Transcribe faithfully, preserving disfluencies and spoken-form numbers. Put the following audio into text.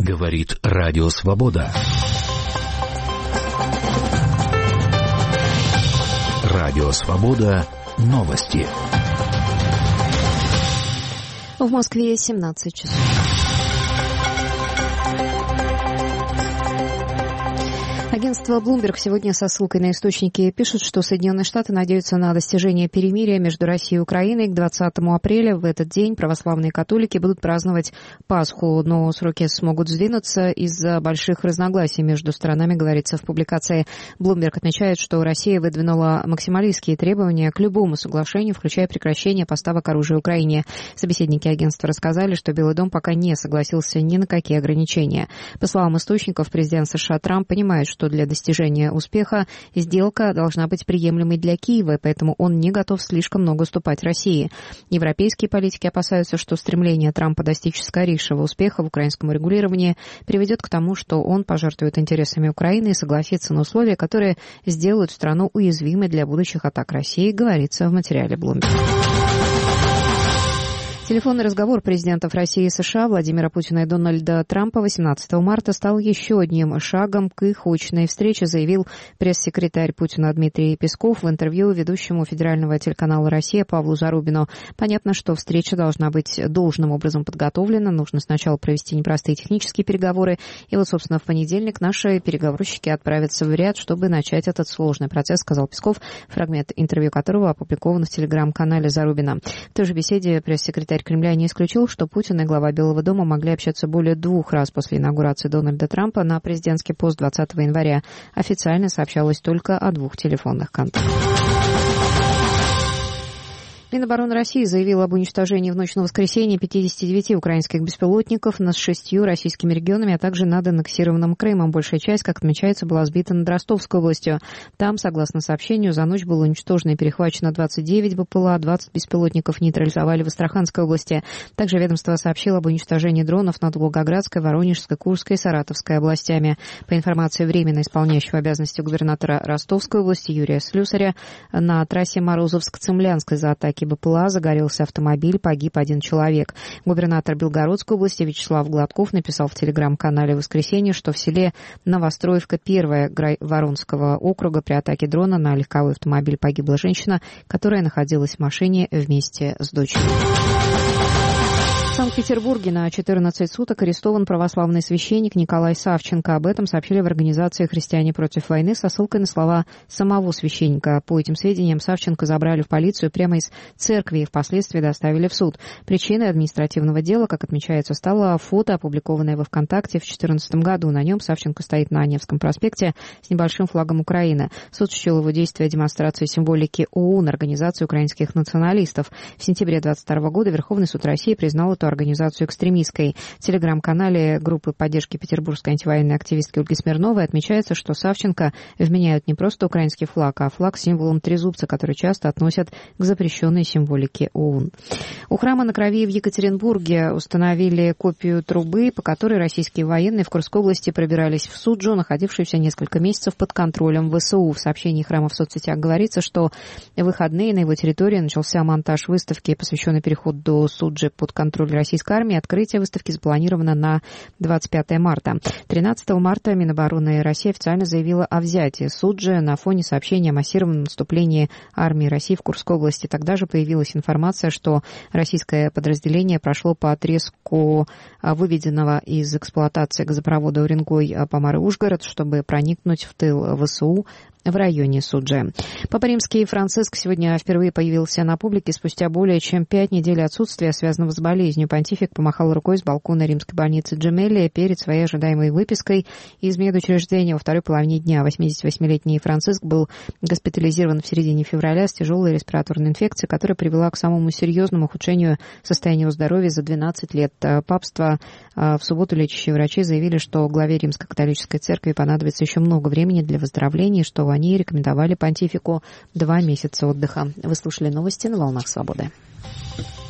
Говорит Радио Свобода. Радио Свобода. Новости. В Москве семнадцать часов. Агентство Bloomberg сегодня со ссылкой на источники пишет, что Соединенные Штаты надеются на достижение перемирия между Россией и Украиной к двадцатому апреля. В этот день православные католики будут праздновать Пасху, но сроки смогут сдвинуться из-за больших разногласий между сторонами, говорится в публикации. Bloomberg отмечает, что Россия выдвинула максималистские требования к любому соглашению, включая прекращение поставок оружия Украине. Собеседники агентства рассказали, что Белый дом пока не согласился ни на какие ограничения. По словам источников, президент США Трамп понимает, что для достижения успеха сделка должна быть приемлемой для Киева, поэтому он не готов слишком много уступать России. Европейские политики опасаются, что стремление Трампа достичь скорейшего успеха в украинском урегулировании приведет к тому, что он пожертвует интересами Украины и согласится на условия, которые сделают страну уязвимой для будущих атак России, говорится в материале Bloomberg. Телефонный разговор президентов России и США Владимира Путина и Дональда Трампа восемнадцатого марта стал еще одним шагом к их очной встрече, заявил пресс-секретарь Путина Дмитрий Песков в интервью ведущему федерального телеканала «Россия» Павлу Зарубину. Понятно, что встреча должна быть должным образом подготовлена. Нужно сначала провести непростые технические переговоры. И вот, собственно, в понедельник наши переговорщики отправятся в ряд, чтобы начать этот сложный процесс, сказал Песков, фрагмент интервью которого опубликован в телеграм-канале Зарубина. В той же беседе пресс-секретарь Кремля не исключил, что Путин и глава Белого дома могли общаться более двух раз после инаугурации Дональда Трампа на президентский пост двадцатого января. Официально сообщалось только о двух телефонных контактах. Минобороны России заявила об уничтожении в ночь на воскресенье пятидесяти девяти украинских беспилотников над шестью российскими регионами, а также над аннексированным Крымом. Большая часть, как отмечается, была сбита над Ростовской областью. Там, согласно сообщению, за ночь было уничтожено и перехвачено двадцать девять БПЛА, двадцать беспилотников нейтрализовали в Астраханской области. Также ведомство сообщило об уничтожении дронов над Волгоградской, Воронежской, Курской и Саратовской областями. По информации временно исполняющего обязанности губернатора Ростовской области Юрия Слюсаря, на трассе Морозовск-Цимлянск из-за атаки БПЛА загорелся автомобиль, погиб один человек. Губернатор Белгородской области Вячеслав Гладков написал в телеграм-канале в воскресенье, что в селе Новостроевка, первая Воронского округа, при атаке дрона на легковой автомобиль погибла женщина, которая находилась в машине вместе с дочерью. В Санкт-Петербурге на четырнадцать суток арестован православный священник Николай Савченко. Об этом сообщили в организации «Христиане против войны» со ссылкой на слова самого священника. По этим сведениям, Савченко забрали в полицию прямо из церкви и впоследствии доставили в суд. Причиной административного дела, как отмечается, стало фото, опубликованное во ВКонтакте в две тысячи четырнадцатом году. На нем Савченко стоит на Невском проспекте с небольшим флагом Украины. Суд счел его действия демонстрацией символики ОУН, Организации украинских националистов. В сентябре двадцать второго года Верховный суд России признал эту организацию экстремистской. В телеграм-канале группы поддержки петербургской антивоенной активистки Ольги Смирновой отмечается, что Савченко вменяют не просто украинский флаг, а флаг с символом трезубца, который часто относят к запрещенной символике ОУН. У храма на Крови в Екатеринбурге установили копию трубы, по которой российские военные в Курской области пробирались в Суджу, находившуюся несколько месяцев под контролем ВСУ. В сообщении храма в соцсетях говорится, что в выходные на его территории начался монтаж выставки, посвященной переходу Суджи под контроль российской армии. Открытие выставки запланировано на двадцать пятое марта. тринадцатого марта Минобороны России официально заявила о взятии Суджи на фоне сообщения о массированном наступлении армии России в Курской области. Тогда же появилась информация, что российское подразделение прошло по отрезку выведенного из эксплуатации газопровода Уренгой-Помары-Ужгород, чтобы проникнуть в тыл ВСУ в районе Суджи. Папа Римский Франциск сегодня впервые появился на публике спустя более чем пять недель отсутствия, связанного с болезнью. Понтифик помахал рукой с балкона римской больницы Джемелли перед своей ожидаемой выпиской из медучреждения во второй половине дня. восьмидесятивосьмилетний Франциск был госпитализирован в середине февраля с тяжелой респираторной инфекцией, которая привела к самому серьезному ухудшению состояния его здоровья за двенадцать лет. Папство в субботу лечащие врачи заявили, что главе Римско-католической церкви понадобится еще много времени для выздоровления, что они рекомендовали понтифику два месяца отдыха. Вы слушали новости на «Волнах Свободы».